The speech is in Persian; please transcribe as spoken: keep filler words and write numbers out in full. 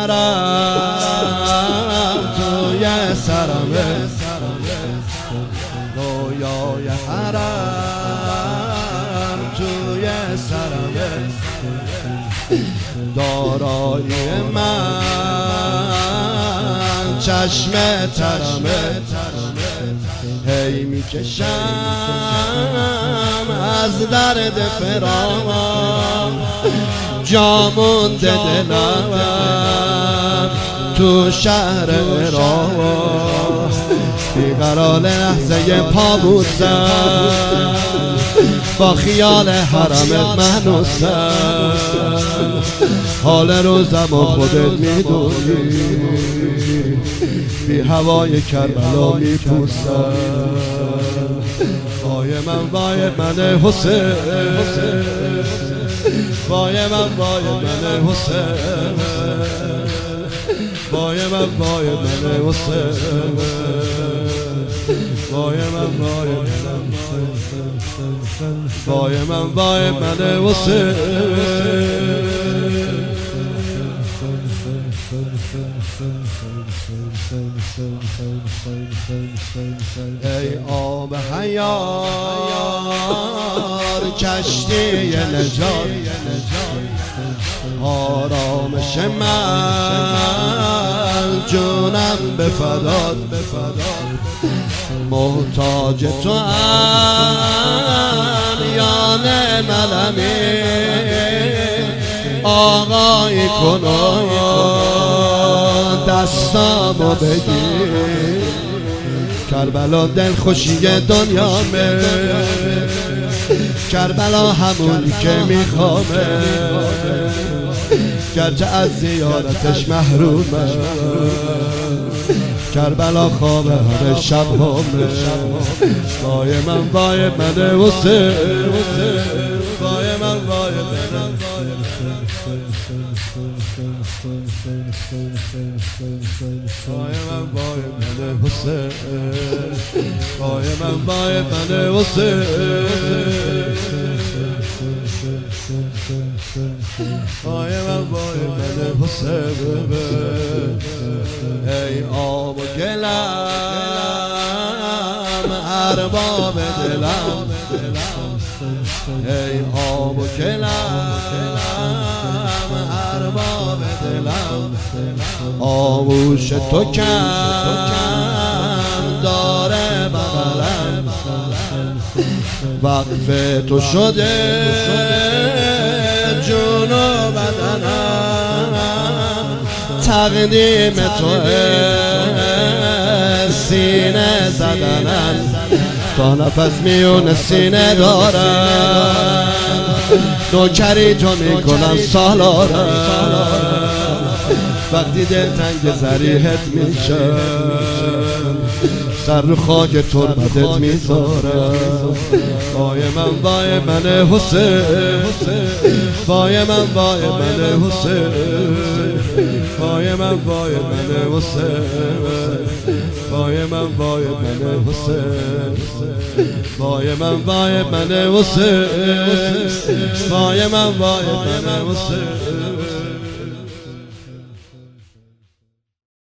حرم توی سرمه رویای حرم توی سرمه دارایی من چشم ترمه هی میکشم از درد فراق جا مونده دلم تو شهر عراق بیقرار لحظه پابوسم با خیال حرمت منوسم حال روزم و خودت میدونی بی هوای کربلا میپوسم وای من وای من حسین وای من وای من حسین وای من وای من حسین وای من وای من وای من وای من حسین ای آب حیار کشتی نجات آرامش من جونم به فدات محتاج تو ام یان ملمی آقای کنو دستامو بگیر کربلا دل خوشی دنیامه کربلا همونی که میخوامه گرچه از زیارتش محرومه کربلا خواب همه شب همه وای من وای من حسین وای من وای من وای من وای من حسین وای من وای من حسین وای من وای من حسین ای آب و گلم ارباب دلم ای آب و گلم ارباب دلم آغوش تو کم داره بغلم وقف تو شده جون و بدنم تقدیم تو سینه زدنم تا نفس میون سینه دارم نوکری تو میکنم سالارم وقتی دلتنگ ذریحت میشم سر رو خاک تربتت میذارم وای من وای من حسین وای من وای من حسین وای من وای من حسین وای من وای من حسین وای من وای من حسین وای من وای من حسین